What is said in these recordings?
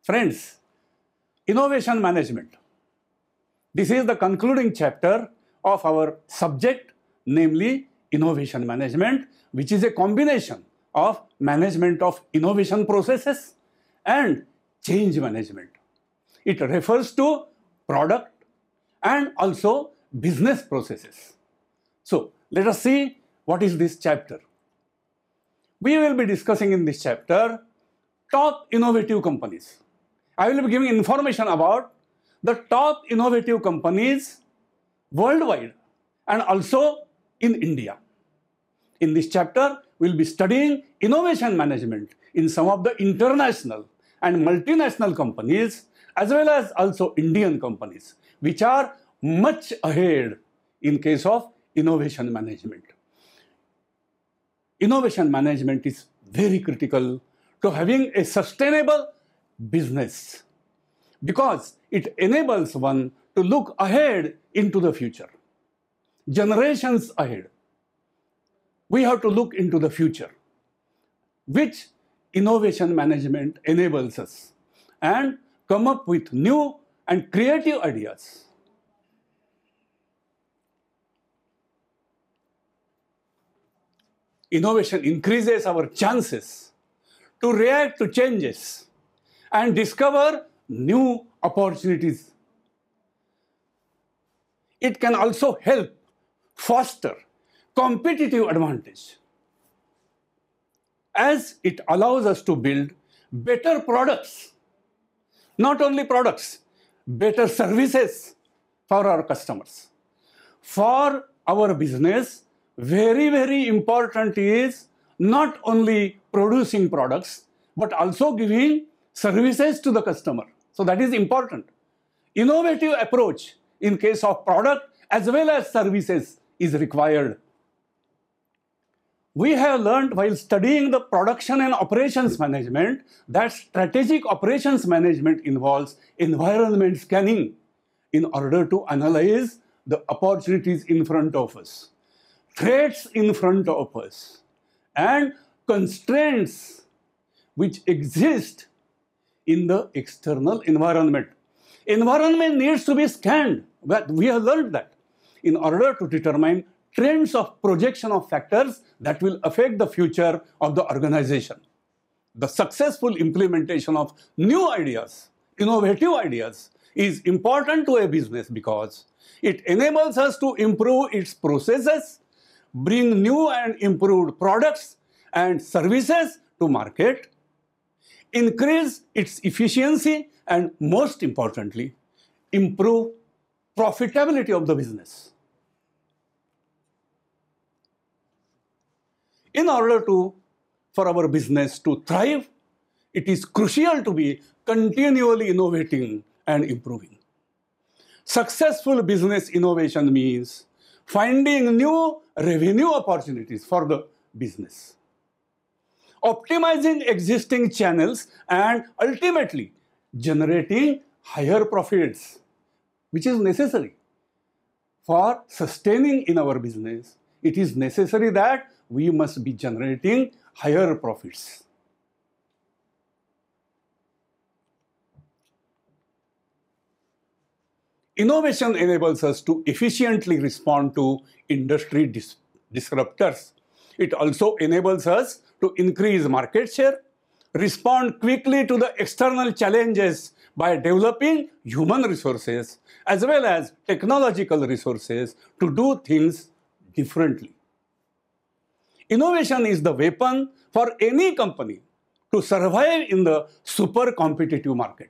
Friends, innovation management. This is the concluding chapter of our subject, namely innovation management, which is a combination of management of innovation processes and change management. It refers to product and also business processes. So let us see what is this chapter. We will be discussing in this chapter top innovative companies. I will be giving information about the top innovative companies worldwide and also in India. In this chapter, we will be studying innovation management in some of the international and multinational companies as well as also Indian companies, which are much ahead in case of innovation management. Innovation management is very critical to having a sustainable business because it enables one to look ahead into the future. Generations ahead. We have to look into the future, which innovation management enables us and come up with new and creative ideas. Innovation increases our chances to react to changes and discover new opportunities. It can also help foster competitive advantage as it allows us to build better products. Not only products, better services for our customers. For our business, very important is not only producing products, but also giving services to the customer. So that is important. Innovative approach in case of product as well as services is required. We have learned while studying the production and operations management that strategic operations management involves environment scanning in order to analyze the opportunities in front of us, threats in front of us, and constraints which exist in the external environment. Environment needs to be scanned, but we have learned that in order to determine trends of projection of factors that will affect the future of the organization. The successful implementation of new ideas, innovative ideas, is important to a business because it enables us to improve its processes, bring new and improved products and services to market, increase its efficiency, and most importantly, improve profitability of the business. In order for our business to thrive, it is crucial to be continually innovating and improving. Successful business innovation means finding new revenue opportunities for the business, optimizing existing channels, and ultimately generating higher profits, which is necessary. For sustaining in our business, it is necessary that we must be generating higher profits. Innovation enables us to efficiently respond to industry disruptors. It also enables us to increase market share, respond quickly to the external challenges by developing human resources as well as technological resources to do things differently. Innovation is the weapon for any company to survive in the super competitive market.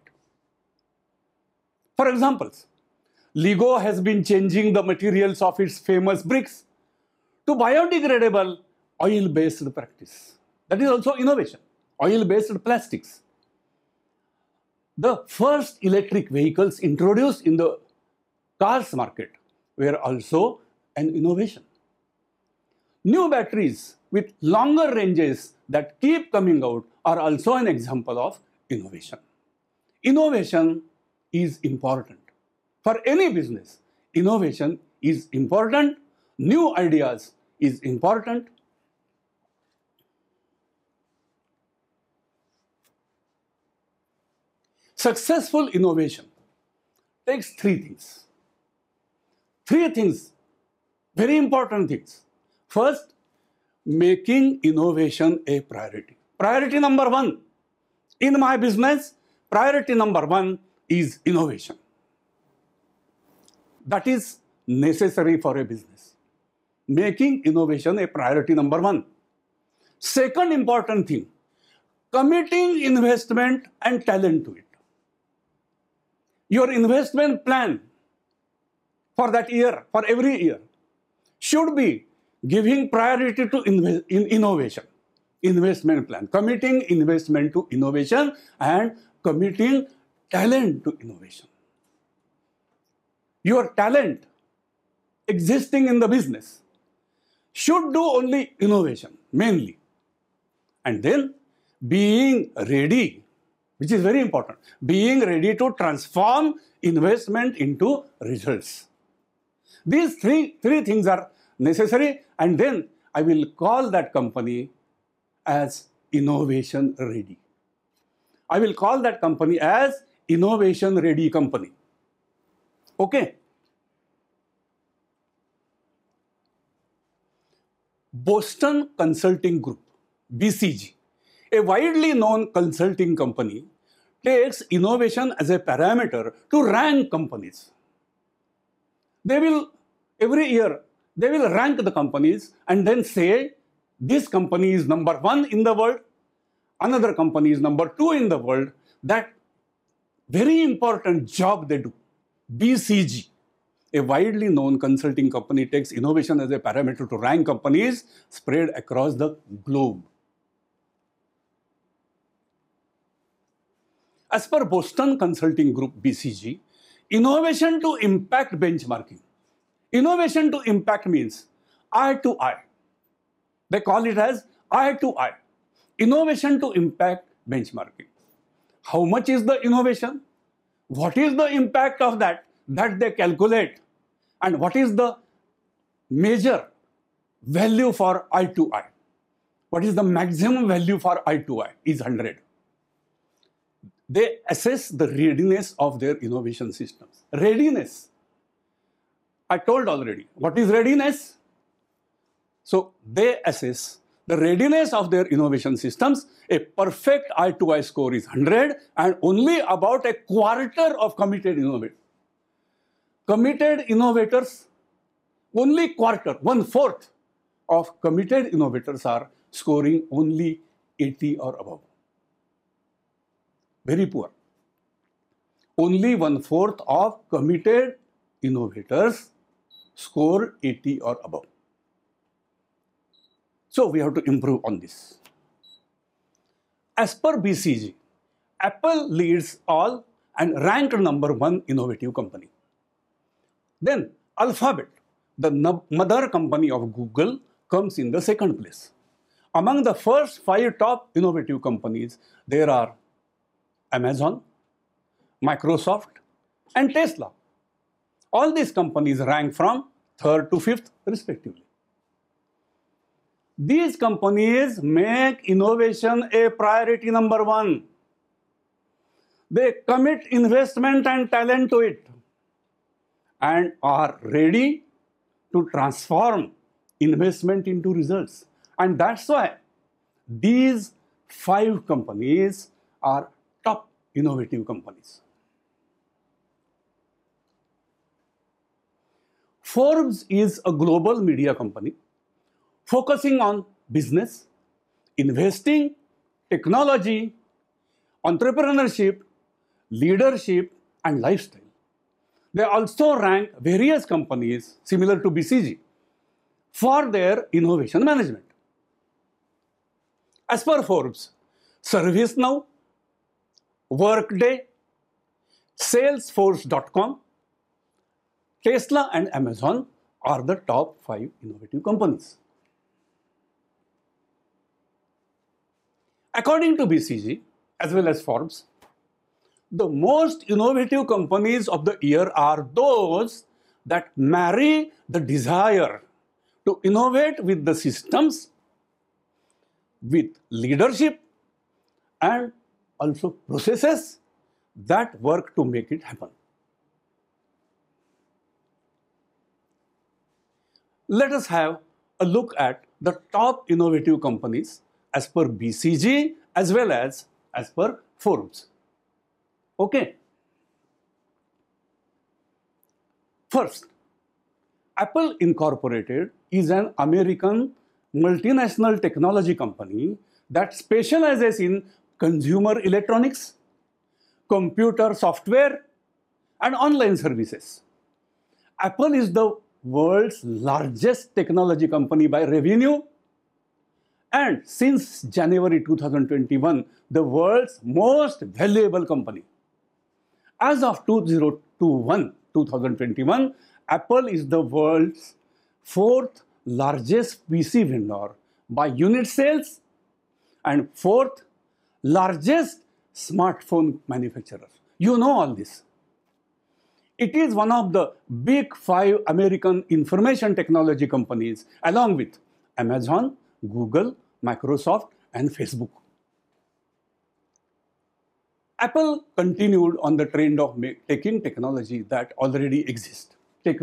For example, Lego has been changing the materials of its famous bricks to biodegradable oil-based practice. That is also innovation, oil-based plastics. The first electric vehicles introduced in the cars market were also an innovation. New batteries with longer ranges that keep coming out are also an example of innovation. Innovation is important. For any business, innovation is important, new ideas is important. Successful innovation takes three things. Three things, very important things. First, making innovation a priority. Priority number one in my business, priority number one is innovation. That is necessary for a business. Making innovation a priority number one. Second important thing, committing investment and talent to it. Your investment plan for that year, for every year, should be giving priority to innovation. Investment plan, committing investment to innovation and committing talent to innovation. Your talent existing in the business should do only innovation, mainly. And then being ready, which is very important, being ready to transform investment into results. These three things are necessary, and then I will call that company as innovation ready. I will call that company as innovation ready company. Okay. Boston Consulting Group, BCG, a widely known consulting company, takes innovation as a parameter to rank companies. They will, every year, they will rank the companies and then say, this company is number one in the world, another company is number two in the world. That very important job they do. BCG, a widely known consulting company, takes innovation as a parameter to rank companies spread across the globe. As per Boston Consulting Group, BCG, innovation to impact benchmarking. Innovation to impact means eye to eye. They call it as eye to eye. Innovation to impact benchmarking. How much is the innovation? What is the impact of that they calculate? And what is the major value for eye to eye? What is the maximum value for eye to eye? Is 100. They assess the readiness of their innovation systems. Readiness. I told already. What is readiness? So they assess the readiness of their innovation systems. A perfect eye-to-eye score is 100, and only about a quarter of committed innovators. Committed innovators, only quarter, 1/4 of committed innovators are scoring only 80 or above. Very poor. Only 1/4 of committed innovators score 80 or above. So we have to improve on this. As per BCG, Apple leads all and ranked number one innovative company. Then Alphabet, the mother company of Google, comes in the second place. Among the first 5 top innovative companies, there are Amazon, Microsoft, and Tesla. All these companies rank from 3rd to 5th respectively. These companies make innovation a priority number one. They commit investment and talent to it and are ready to transform investment into results. And that's why these 5 companies are top innovative companies. Forbes is a global media company focusing on business, investing, technology, entrepreneurship, leadership, and lifestyle. They also rank various companies similar to BCG for their innovation management. As per Forbes, ServiceNow, Workday, Salesforce.com, Tesla, and Amazon are the top 5 innovative companies. According to BCG, as well as Forbes, the most innovative companies of the year are those that marry the desire to innovate with the systems, with leadership, and also processes, that work to make it happen. Let us have a look at the top innovative companies as per BCG as well as per Forbes. Okay. First, Apple Incorporated is an American multinational technology company that specializes in consumer electronics, computer software, and online services. Apple is the world's largest technology company by revenue, and since January 2021, the world's most valuable company. As of 2021, Apple is the world's fourth largest PC vendor by unit sales and fourth largest smartphone manufacturer. You know all this. It is one of the big 5 American information technology companies along with Amazon, Google, Microsoft, and Facebook. Apple continued on the trend of taking technology that already exists,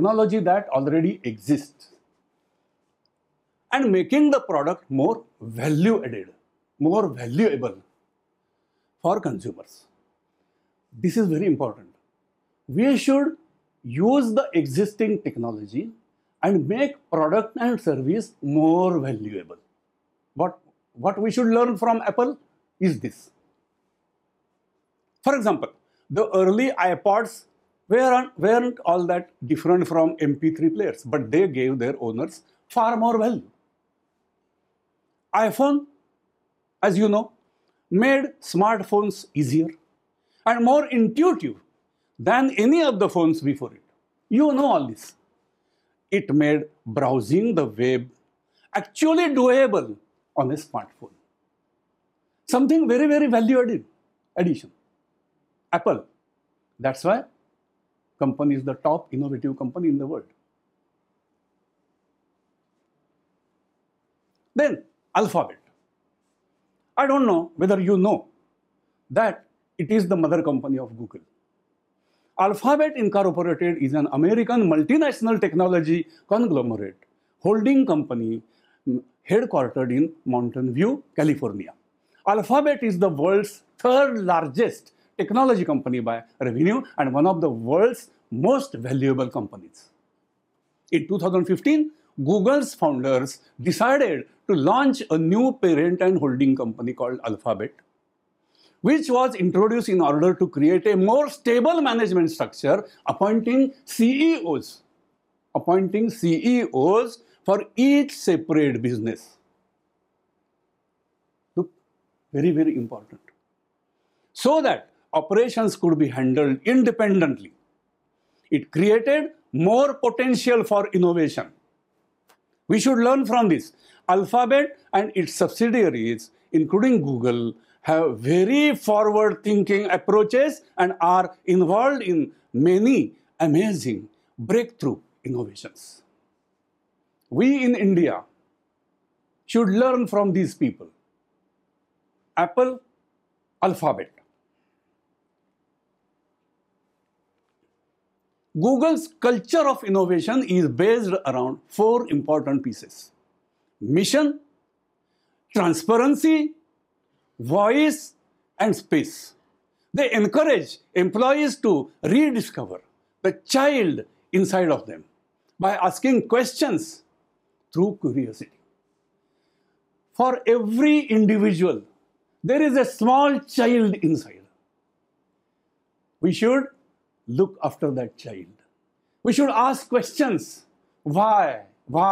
and making the product more value-added, more valuable for consumers. This is very important. We should use the existing technology and make product and service more valuable. What we should learn from Apple is this. For example, the early iPods weren't all that different from MP3 players, but they gave their owners far more value. iPhone, as you know, made smartphones easier and more intuitive than any of the phones before it. You know all this. It made browsing the web actually doable on a smartphone. Something very, very value addition. Apple. That's why company is the top innovative company in the world. Then Alphabet. I don't know whether you know that it is the mother company of Google. Alphabet Incorporated is an American multinational technology conglomerate holding company headquartered in Mountain View, California. Alphabet is the world's third largest technology company by revenue and one of the world's most valuable companies. In 2015, Google's founders decided to launch a new parent and holding company called Alphabet, which was introduced in order to create a more stable management structure, appointing CEOs for each separate business. Look, very, very important. So that operations could be handled independently. It created more potential for innovation. We should learn from this. Alphabet and its subsidiaries, including Google, have very forward-thinking approaches and are involved in many amazing breakthrough innovations. We in India should learn from these people. Apple, Alphabet. Google's culture of innovation is based around 4 important pieces: mission, transparency, voice, and space. They encourage employees to rediscover the child inside of them by asking questions through curiosity. For every individual, there is a small child inside. We should look after that child. We should ask questions. Why?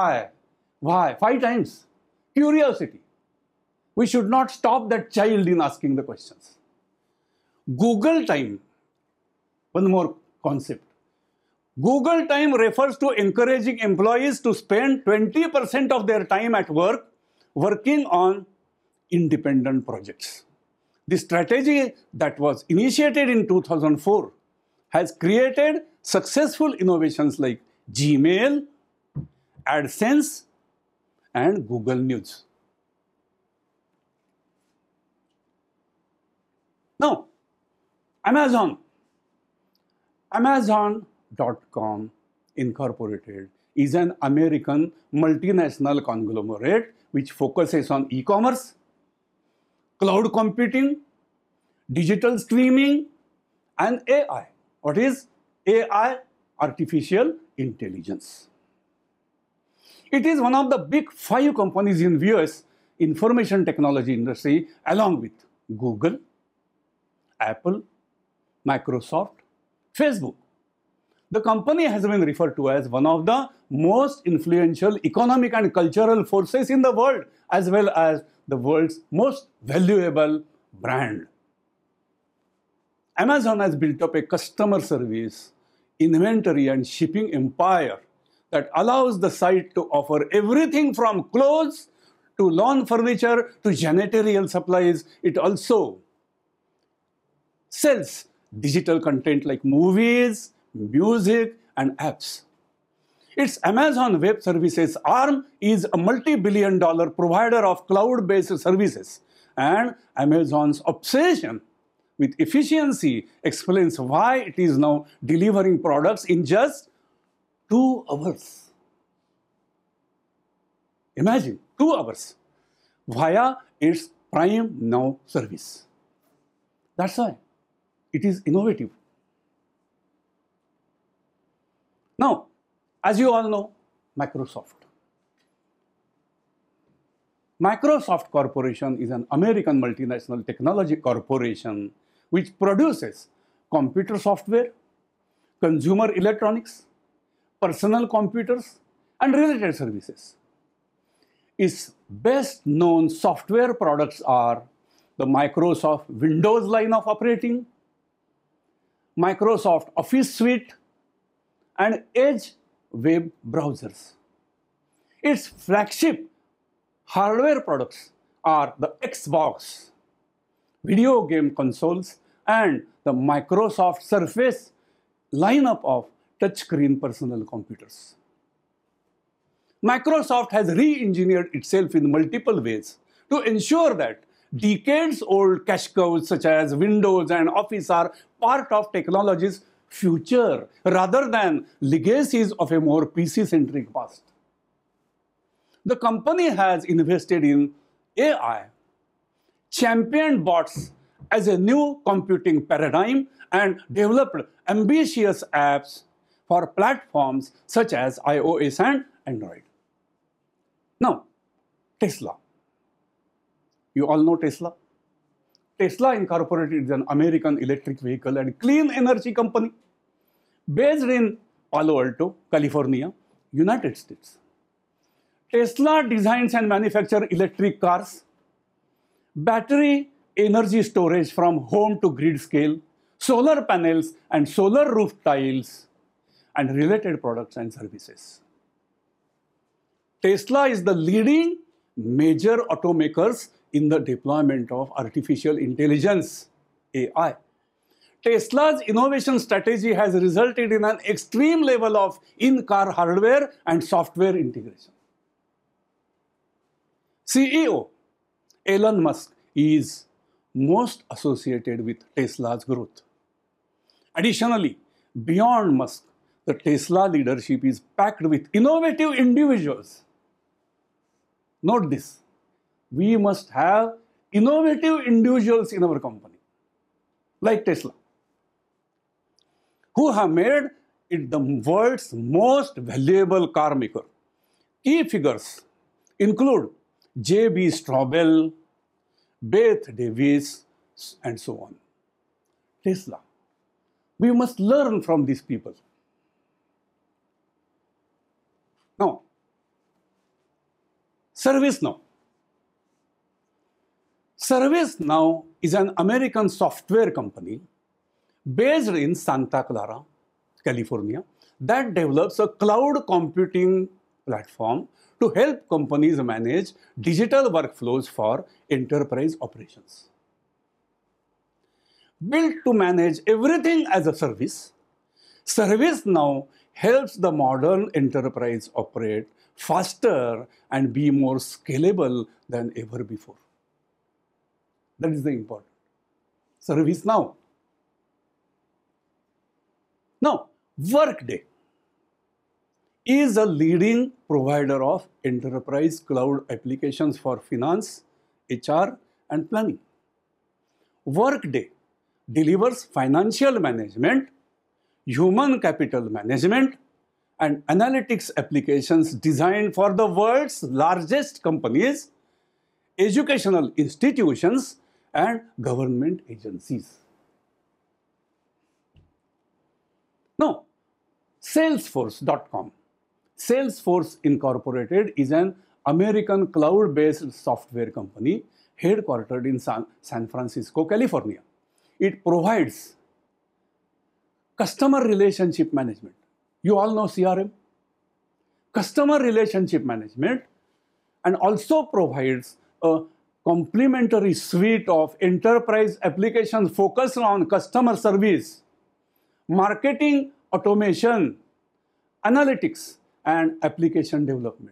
5 times. Curiosity. We should not stop that child in asking the questions. Google time. One more concept. Google time refers to encouraging employees to spend 20% of their time at work working on independent projects. The strategy that was initiated in 2004 has created successful innovations like Gmail, AdSense, and Google News. Now, Amazon. Amazon.com Incorporated is an American multinational conglomerate which focuses on e-commerce, cloud computing, digital streaming, and AI. What is AI? Artificial intelligence. It is one of the big 5 companies in US information technology industry along with Google, Apple, Microsoft, Facebook. The company has been referred to as one of the most influential economic and cultural forces in the world, as well as the world's most valuable brand. Amazon has built up a customer service, inventory, and shipping empire that allows the site to offer everything from clothes to lawn furniture to janitorial supplies. It also sells digital content like movies, music, and apps. Its Amazon Web Services arm is a multi-billion-dollar provider of cloud-based services, and Amazon's obsession with efficiency explains why it is now delivering products in just 2 hours. Imagine, 2 hours via its Prime Now service. That's why it is innovative. Now, as you all know, Microsoft. Microsoft Corporation is an American multinational technology corporation which produces computer software, consumer electronics, personal computers, and related services. Its best known software products are the Microsoft Windows line of operating, Microsoft Office Suite, and Edge web browsers. Its flagship hardware products are the Xbox, video game consoles, and the Microsoft Surface lineup of touchscreen personal computers. Microsoft has re-engineered itself in multiple ways to ensure that decades-old cash cows such as Windows and Office are part of technology's future rather than legacies of a more PC-centric past. The company has invested in AI, championed bots as a new computing paradigm, and developed ambitious apps for platforms such as iOS and Android. Now, Tesla. You all know Tesla? Tesla Incorporated is an American electric vehicle and clean energy company based in Palo Alto, California, United States. Tesla designs and manufactures electric cars, battery energy storage from home to grid scale, solar panels and solar roof tiles, and related products and services. Tesla is the leading major automakers in the deployment of artificial intelligence, AI. Tesla's innovation strategy has resulted in an extreme level of in-car hardware and software integration. CEO Elon Musk is most associated with Tesla's growth. Additionally, beyond Musk, the Tesla leadership is packed with innovative individuals. Note this, we must have innovative individuals in our company, like Tesla, who have made it the world's most valuable car maker. Key figures include J.B. Straubel, Beth Davis, and so on. Tesla. We must learn from these people. Now, ServiceNow. ServiceNow is an American software company based in Santa Clara, California, that develops a cloud computing platform to help companies manage digital workflows for enterprise operations. Built to manage everything as a service, ServiceNow helps the modern enterprise operate faster and be more scalable than ever before. That is the important. ServiceNow. Now, Workday is a leading provider of enterprise cloud applications for finance, HR, and planning. Workday delivers financial management, human capital management, and analytics applications designed for the world's largest companies, educational institutions, and government agencies. Now, Salesforce.com. Salesforce Incorporated is an American cloud-based software company headquartered in San Francisco, California. It provides customer relationship management. You all know CRM? Customer relationship management, and also provides a complementary suite of enterprise applications focused on customer service, marketing automation, analytics, and application development.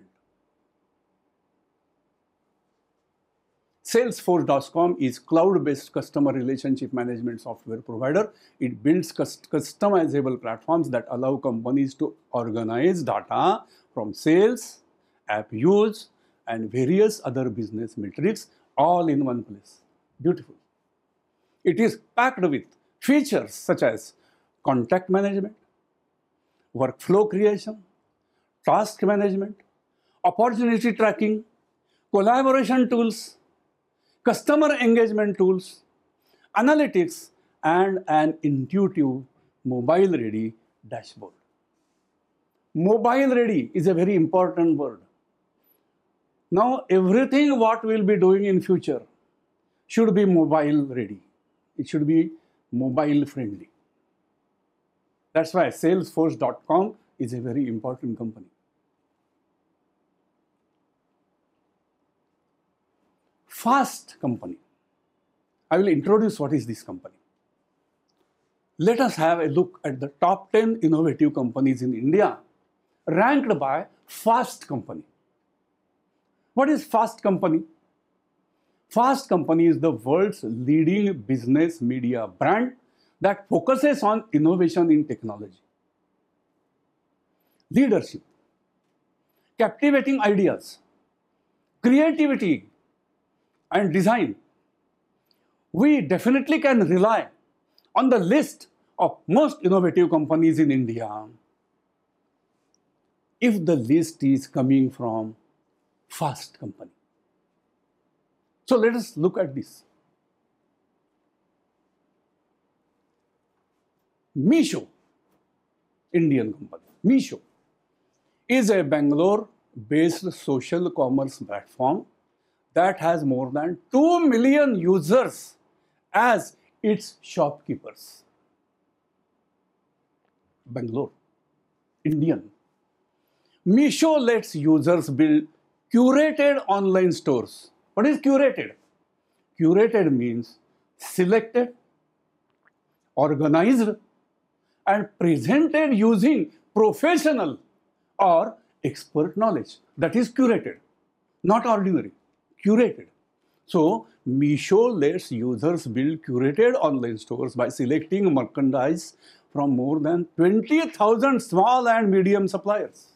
Salesforce.com is cloud-based customer relationship management software provider. It builds customizable platforms that allow companies to organize data from sales, app use, and various other business metrics all in one place. Beautiful. It is packed with features such as contact management, workflow creation, task management, opportunity tracking, collaboration tools, customer engagement tools, analytics, and an intuitive mobile-ready dashboard. Mobile-ready is a very important word. Now, everything what we'll be doing in future should be mobile-ready. It should be mobile-friendly. That's why Salesforce.com is a very important company. Fast Company. I will introduce what is this company. Let us have a look at the top 10 innovative companies in India ranked by Fast Company. What is Fast Company? Fast Company is the world's leading business media brand that focuses on innovation in technology, leadership, captivating ideas, creativity, and design. We definitely can rely on the list of most innovative companies in India if the list is coming from Fast Company. So let us look at this. Meesho, Indian company. Meesho is a Bangalore-based social commerce platform that has more than 2 million users as its shopkeepers. Bangalore, Indian. Meesho lets users build curated online stores. What is curated? Curated means selected, organized, and presented using professional or expert knowledge. That is curated, not ordinary. Curated. So, Meesho lets users build curated online stores by selecting merchandise from more than 20,000 small and medium suppliers.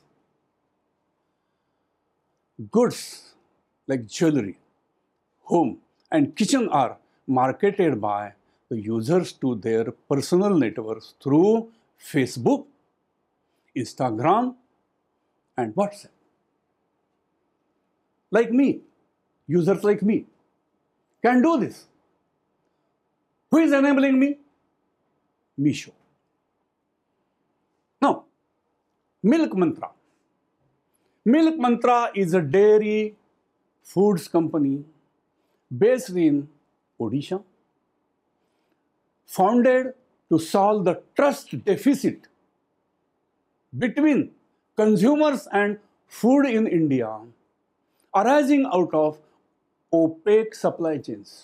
Goods like jewelry, home, and kitchen are marketed by the users to their personal networks through Facebook, Instagram, and WhatsApp. Like me, users like me can do this. Who is enabling me? Meesho. Now, Milk Mantra. Milk Mantra is a dairy foods company based in Odisha, founded to solve the trust deficit between consumers and food in India arising out of opaque supply chains.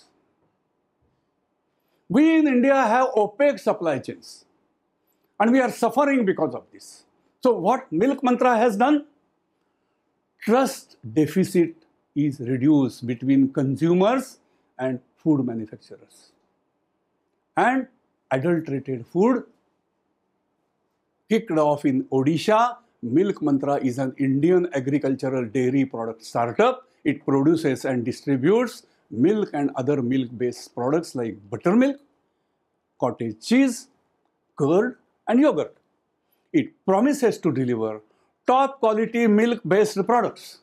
We in India have opaque supply chains and we are suffering because of this. So what Milk Mantra has done? Trust deficit is reduced between consumers and food manufacturers. And adulterated food Kicked off in Odisha, Milk Mantra is an Indian agricultural dairy product startup. It produces and distributes milk and other milk-based products like buttermilk, cottage cheese, curd, and yogurt. It promises to deliver top quality milk-based products.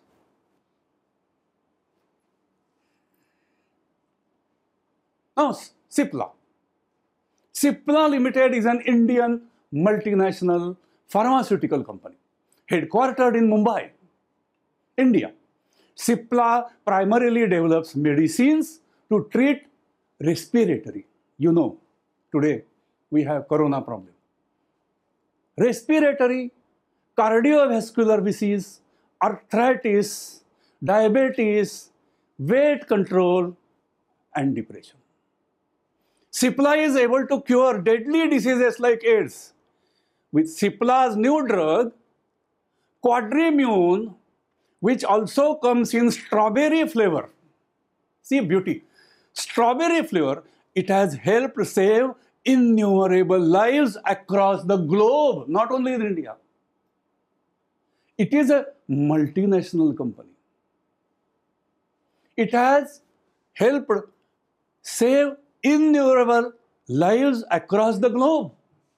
Now, Cipla. Cipla Limited is an Indian multinational pharmaceutical company headquartered in Mumbai, India. Cipla primarily develops medicines to treat respiratory. You know, today we have corona problem. Respiratory, cardiovascular disease, arthritis, diabetes, weight control, and depression. Cipla is able to cure deadly diseases like AIDS. With Cipla's new drug, Quadrimune, which also comes in strawberry flavor. See beauty. Strawberry flavor, it has helped save innumerable lives across the globe, not only in India. It is a multinational company. It has helped save innumerable lives across the globe.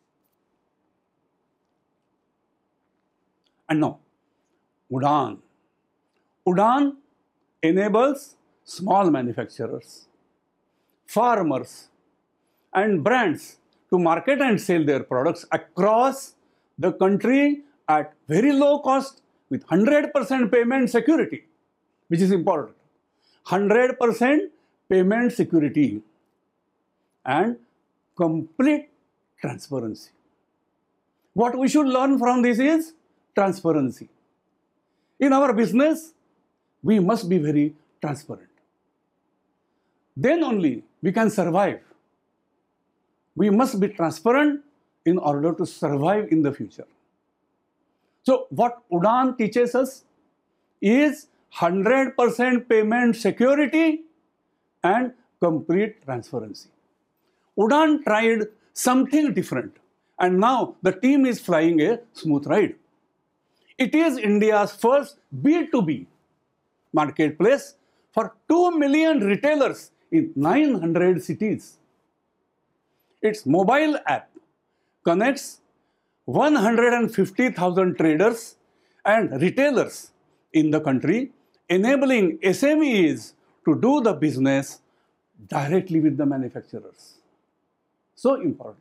And now, Udaan. Udaan enables small manufacturers, farmers, and brands to market and sell their products across the country at very low cost with 100% payment security, which is important. 100% payment security and complete transparency. What we should learn from this is transparency. In our business, we must be very transparent. Then only we can survive. We must be transparent in order to survive in the future. So what Udaan teaches us is 100% payment security and complete transparency. Udaan tried something different, and now the team is flying a smooth ride. It is India's first B2B marketplace for 2 million retailers in 900 cities. Its mobile app connects 150,000 traders and retailers in the country, enabling SMEs to do the business directly with the manufacturers. So important.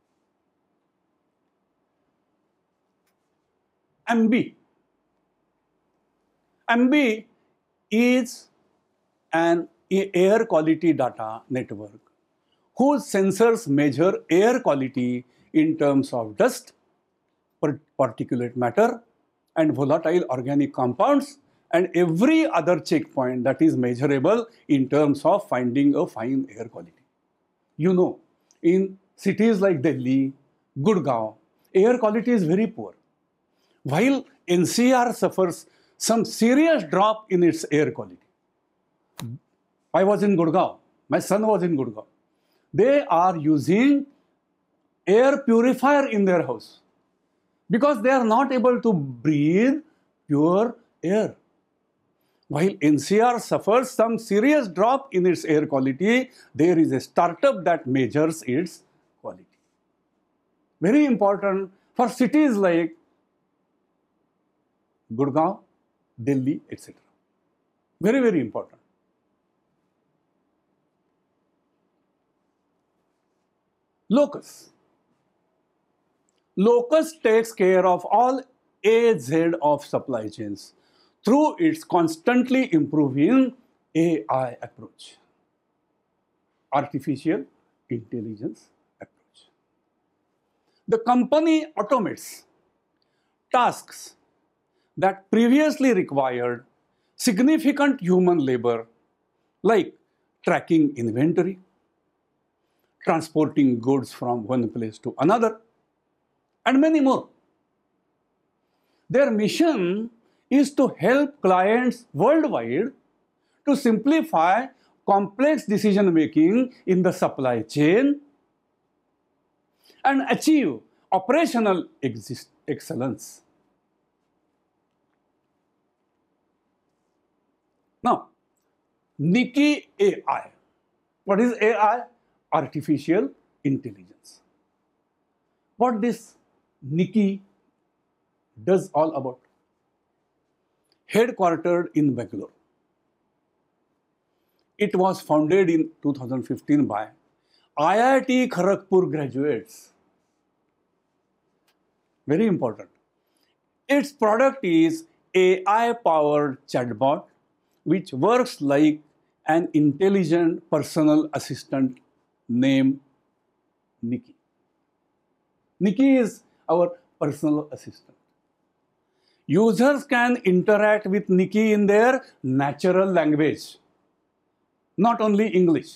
AMBI. AMBI is an air quality data network whose sensors measure air quality in terms of dust, particulate matter, and volatile organic compounds, and every other checkpoint that is measurable in terms of finding a fine air quality. You know, in cities like Delhi, Gurgaon, air quality is very poor. While NCR suffers some serious drop in its air quality. I was in Gurgaon. My son was in Gurgaon. They are using air purifier in their house because they are not able to breathe pure air. While NCR suffers some serious drop in its air quality, there is a startup that measures its quality. Very important for cities like Gurgaon, Delhi, etc. Very, very important. Locus. Locus takes care of all AZ of supply chains through its constantly improving AI approach, artificial intelligence approach. The company automates tasks that previously required significant human labor, like tracking inventory, transporting goods from one place to another, and many more. Their mission is to help clients worldwide to simplify complex decision making in the supply chain and achieve operational excellence. Now, Niki AI. What is AI? Artificial intelligence. What this Niki does all about? Headquartered in Bangalore. It was founded in 2015 by IIT Kharagpur graduates. Very important. Its product is AI-powered chatbot, which works like an intelligent personal assistant named Niki. Niki is our personal assistant. Users can interact with Niki in their natural language, not only English.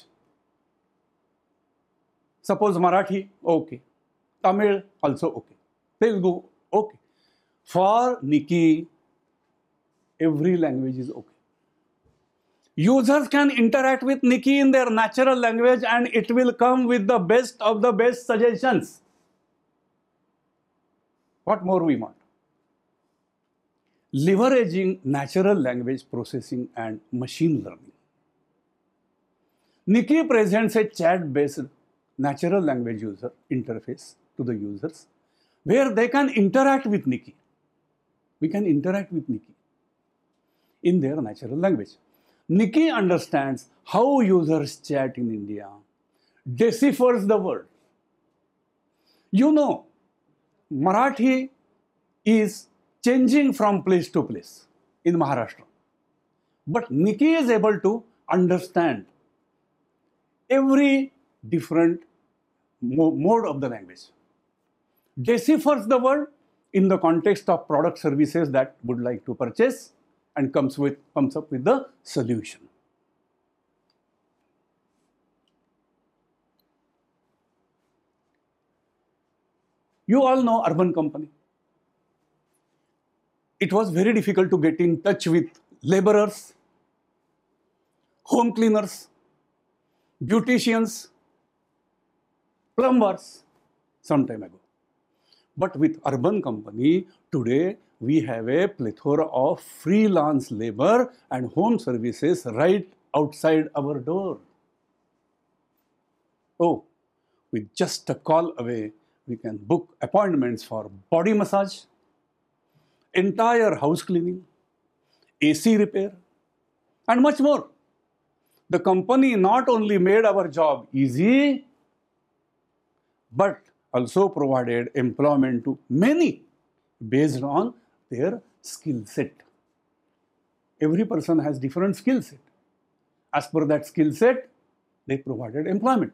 Suppose Marathi, okay. Tamil, also okay. Telugu, okay. For Niki, every language is okay. Users can interact with Niki in their natural language and it will come with the best of the best suggestions. What more we want? Leveraging natural language processing and machine learning. Niki presents a chat-based natural language user interface to the users where they can interact with Niki. We can interact with Niki in their natural language. Niki understands how users chat in India, deciphers the word. You know, Marathi is changing from place to place in Maharashtra. But Niki is able to understand every different mode of the language. Deciphers the word in the context of product services that would like to purchase and comes up with the solution. You all know Urban Company. It was very difficult to get in touch with laborers, home cleaners, beauticians, plumbers some time ago. But with Urban Company, today we have a plethora of freelance labor and home services right outside our door. Oh, with just a call away, we can book appointments for body massage, entire house cleaning, AC repair, and much more. The company not only made our job easy, but also provided employment to many based on their skill set. Every person has different skill set. As per that skill set, they provided employment.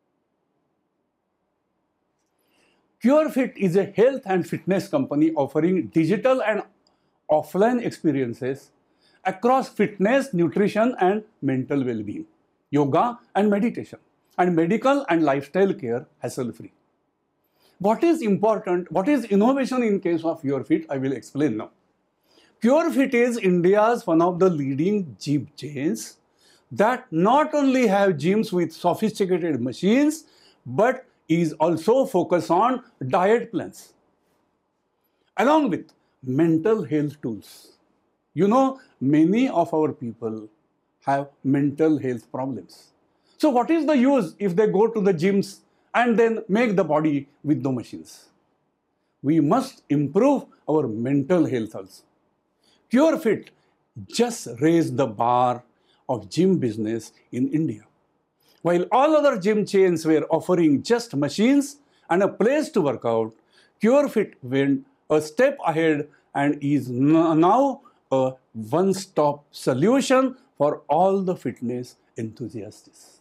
CureFit is a health and fitness company offering digital and offline experiences across fitness, nutrition, and mental well-being, yoga and meditation, and medical and lifestyle care hassle-free. What is important, what is innovation in case of CureFit, I will explain now. CureFit is India's one of the leading gym chains that not only have gyms with sophisticated machines, but is also focused on diet plans, along with mental health tools. You know, many of our people have mental health problems. So what is the use if they go to the gyms and then make the body with the machines? We must improve our mental health also. CureFit just raised the bar of gym business in India. While all other gym chains were offering just machines and a place to work out, CureFit went a step ahead and is now a one-stop solution for all the fitness enthusiasts.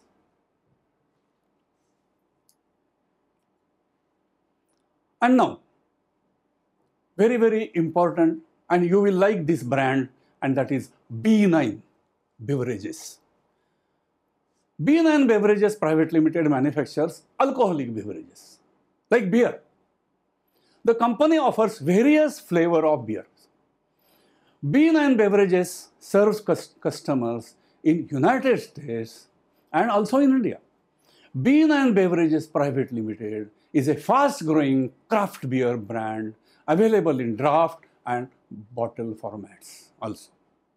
And now, very, very important, and you will like this brand, and that is B9 Beverages. B9 Beverages Private Limited manufactures alcoholic beverages, like beer. The company offers various flavors of beers. B9 Beverages serves customers in United States and also in India. B9 Beverages Private Limited is a fast-growing craft beer brand available in draft and bottle formats also.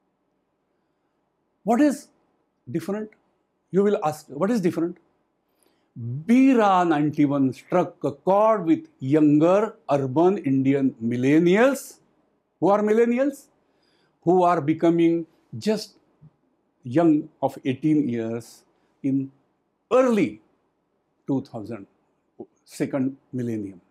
What is different? You will ask, what is different? Bira 91 struck a chord with younger urban Indian millennials. Who are millennials? Who are becoming just young of 18 years in early 2000, second millennium.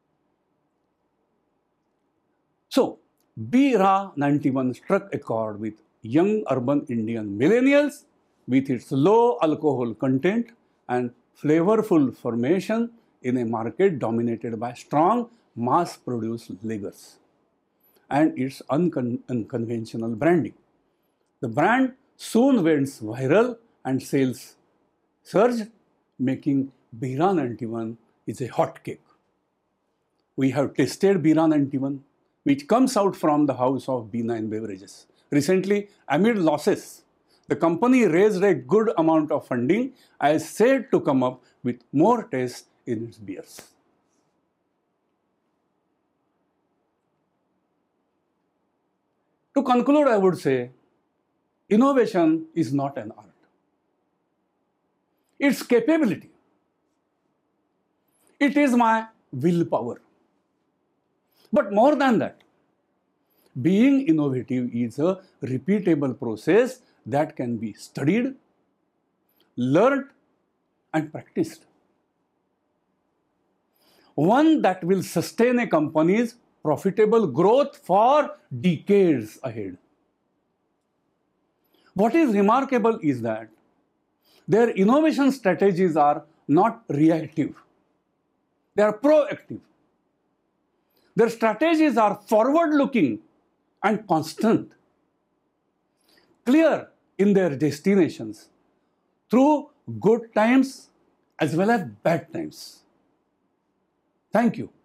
So, Bira 91 struck a chord with young urban Indian millennials with its low alcohol content and flavorful formation in a market dominated by strong mass-produced lagers and its unconventional branding. The brand soon went viral and sales surged, making Bira 91 is a hot cake. We have tasted Bira 91, which comes out from the house of B9 Beverages. Recently, amid losses, the company raised a good amount of funding as said to come up with more taste in its beers. To conclude, I would say, innovation is not an art. It's capability. It is my willpower. But more than that, being innovative is a repeatable process that can be studied, learned, and practiced. One that will sustain a company's profitable growth for decades ahead. What is remarkable is that their innovation strategies are not reactive. They are proactive. Their strategies are forward-looking and constant, clear in their destinations through good times as well as bad times. Thank you.